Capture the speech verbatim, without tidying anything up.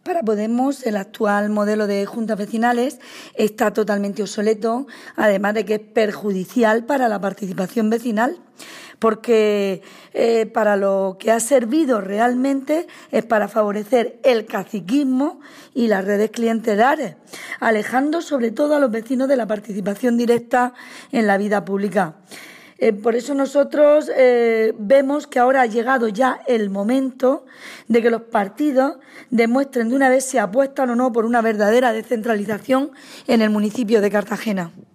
Para Podemos, el actual modelo de juntas vecinales está totalmente obsoleto, además de que es perjudicial para la participación vecinal, porque eh, para lo que ha servido realmente es para favorecer el caciquismo y las redes clientelares, alejando sobre todo a los vecinos de la participación directa en la vida pública. Eh, por eso nosotros eh, vemos que ahora ha llegado ya el momento de que los partidos demuestren de una vez si apuestan o no por una verdadera descentralización en el municipio de Cartagena.